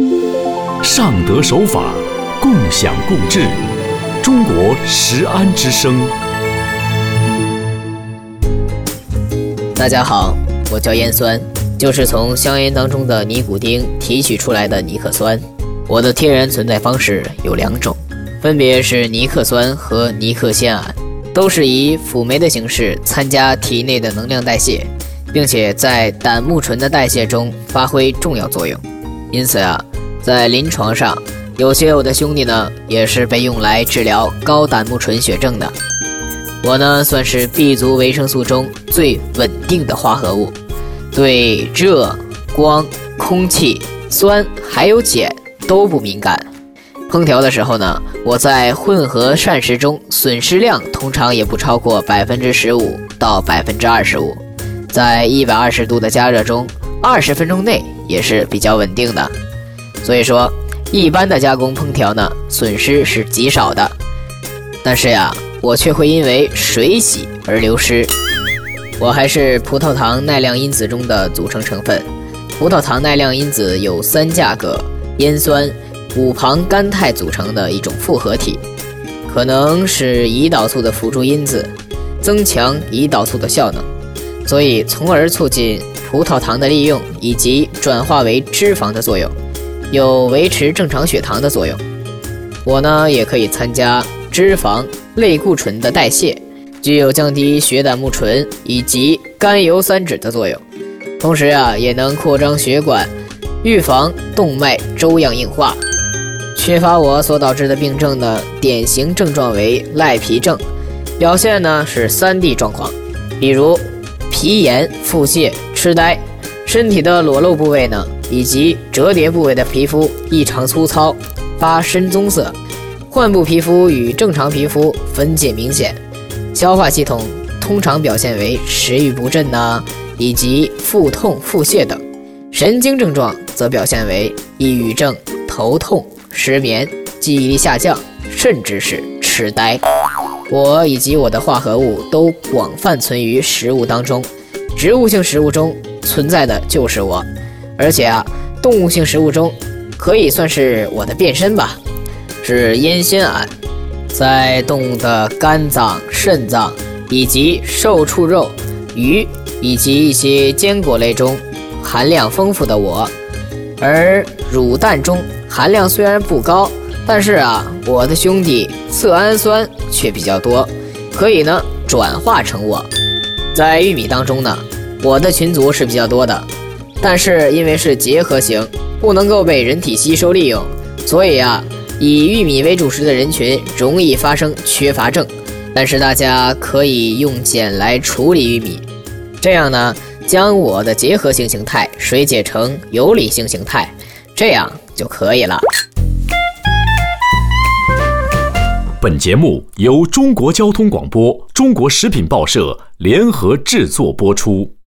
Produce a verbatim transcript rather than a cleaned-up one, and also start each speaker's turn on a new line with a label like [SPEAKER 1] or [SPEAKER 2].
[SPEAKER 1] 尚德守法，共享共治，中国食安之声。
[SPEAKER 2] 大家好，我叫烟酸，就是从香烟当中的尼古丁提取出来的尼克酸。我的天然存在方式有两种，分别是尼克酸和尼克酰胺，都是以辅酶的形式参加体内的能量代谢，并且在胆木醇的代谢中发挥重要作用。因此啊，在临床上，有些我的兄弟呢，也是被用来治疗高胆木醇血症的。我呢，算是 B 族维生素中最稳定的化合物，对热、光、空气、酸还有碱都不敏感。烹调的时候呢，我在混合膳食中损失量通常也不超过 百分之十五 到 百分之二十五， 在一百二十度的加热中二十分钟内也是比较稳定的。所以说一般的加工烹调呢，损失是极少的，但是呀，我却会因为水洗而流失。我还是葡萄糖耐量因子中的组成成分。葡萄糖耐量因子有三价铬、烟酸、五硼甘肽组成的一种复合体，可能是胰岛素的辅助因子，增强胰岛素的效能，所以从而促进葡萄糖的利用以及转化为脂肪的作用，有维持正常血糖的作用。我呢，也可以参加脂肪、类固醇的代谢，具有降低血胆木醇以及甘油三酯的作用。同时啊，也能扩张血管，预防动脉粥样硬化。缺乏我所导致的病症的典型症状为赖皮症，表现呢是 三 D 状况，比如皮炎、腹泻、痴呆，身体的裸露部位呢以及折叠部位的皮肤异常粗糙，发深棕色，患部皮肤与正常皮肤分界明显，消化系统通常表现为食欲不振呐，以及腹痛、腹泻等。神经症状则表现为抑郁症、头痛、失眠、记忆力下降，甚至是痴呆。我以及我的化合物都广泛存于食物当中，植物性食物中存在的就是我，而且啊，动物性食物中可以算是我的变身吧，是烟酰胺。在动物的肝脏、肾脏以及瘦畜肉、鱼以及一些坚果类中含量丰富的我，而乳蛋中含量虽然不高，但是啊，我的兄弟色氨酸却比较多，可以呢转化成我。在玉米当中呢，我的群族是比较多的，但是因为是结合型，不能够被人体吸收利用，所以啊，以玉米为主食的人群容易发生缺乏症。但是大家可以用碱来处理玉米，这样呢，将我的结合性形态水解成游离性形态，这样就可以了。
[SPEAKER 1] 本节目由中国交通广播、中国食品报社联合制作播出。